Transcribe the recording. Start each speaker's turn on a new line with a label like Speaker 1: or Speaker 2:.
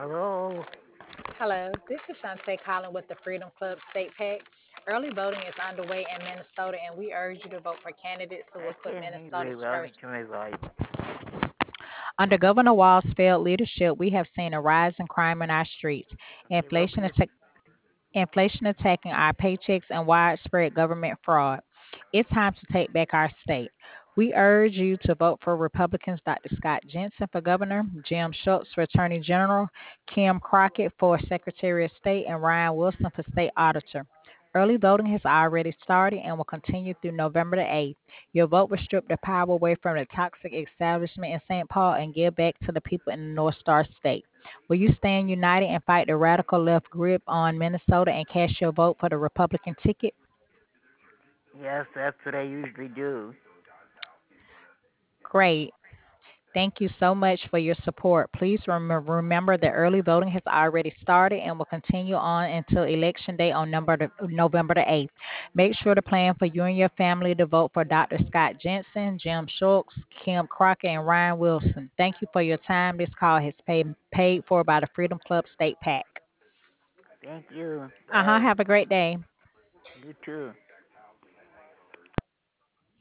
Speaker 1: Hello.
Speaker 2: Hello, this is Shantae calling with the Freedom Club State PAC. Early voting is underway in Minnesota, and we urge you to vote for candidates who
Speaker 1: I
Speaker 2: will put
Speaker 1: can't hear you
Speaker 2: Minnesota
Speaker 1: very well. Let me
Speaker 2: first.
Speaker 1: turn my volume.
Speaker 2: Under Governor Walz's failed leadership, we have seen a rise in crime in our streets,
Speaker 1: Okay, well,
Speaker 2: inflation,
Speaker 1: please.
Speaker 2: inflation attacking our paychecks, and widespread government fraud. It's time to take back our state. We urge you to vote for Republicans Dr. Scott Jensen for governor, Jim Schultz for attorney general, Kim Crockett for secretary of state, and Ryan Wilson for state auditor. Early voting has already started and will continue through November the 8th. Your vote will strip the power away from the toxic establishment in St. Paul and give back to the people in the North Star State. Will you stand united and fight the radical left grip on Minnesota and cast your vote for the Republican ticket?
Speaker 1: Yes, that's what I usually do.
Speaker 2: Great. Thank you so much for your support. Please remember that early voting has already started and will continue on until Election Day on November the 8th. Make sure to plan for you and your family to vote for Dr. Scott Jensen, Jim Schultz, Kim Crockett, and Ryan Wilson. Thank you for your time. This call has paid for by the Freedom Club State PAC.
Speaker 1: Thank you.
Speaker 2: Uh huh.
Speaker 1: Bye.
Speaker 2: Have a great day.
Speaker 1: You too.